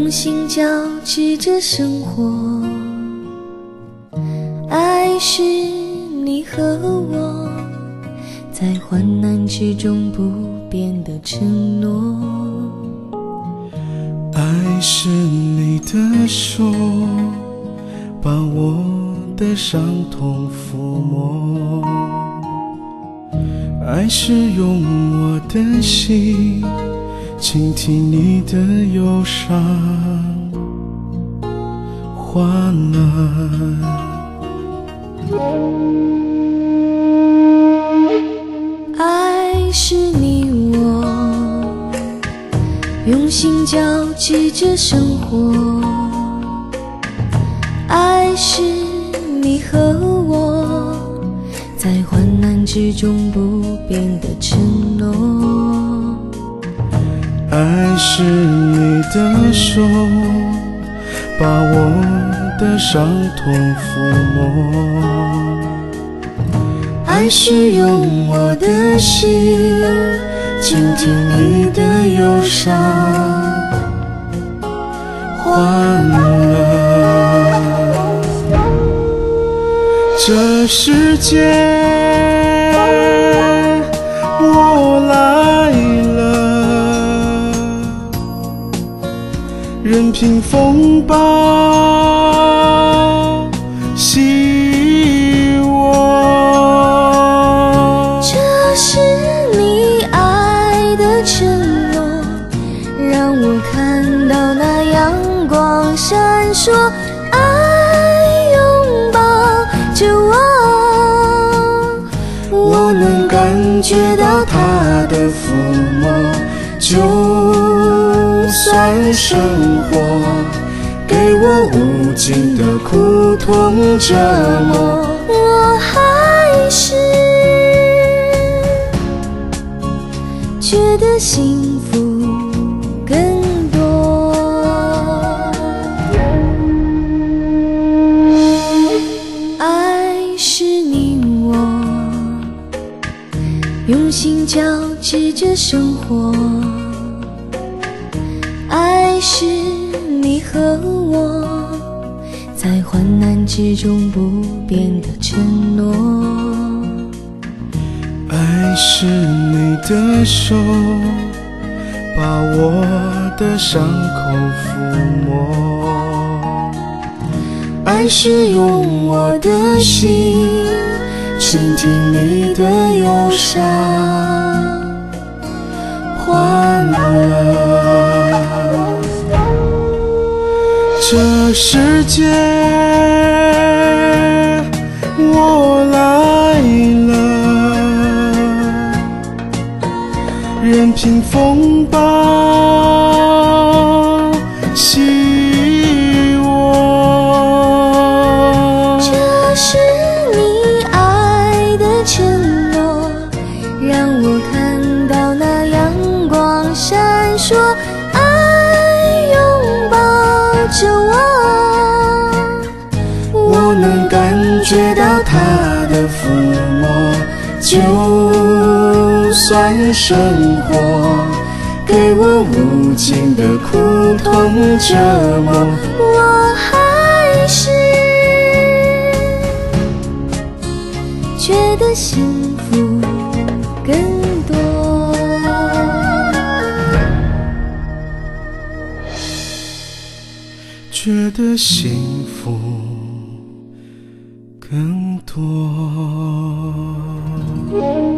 用心交织着生活，爱是你和我在患难之中不变的承诺， 爱是你的手把我的伤痛抚摸，爱是用我的心倾听你的忧伤患难， 爱是你我用心交织着生活，爱是你和我在患难之中不变的承诺， 爱是你的手把我的伤痛抚摸， 爱是用我的心倾听你的忧伤患难， 这世界我来了，任凭风暴袭我， 这是你爱的承诺，让我看到那阳光闪烁，爱拥抱着我，我能感觉到它的抚摸，就算生活给我无尽的苦痛折磨，我还是觉得幸福更多。爱是你我用心交织着生活，爱是你和我在患难之中不变的承诺， 爱是你的手把我的伤口抚摸， 爱是用我的心倾听你的忧伤患难， 这世界我来了，任凭风暴袭我， 这是你爱的承诺，让我看到那阳光闪烁，爱拥抱着我，我能感觉到它的抚摸，就算生活给我无尽的苦痛折磨，我还是觉得幸福更多。 觉得幸福更多。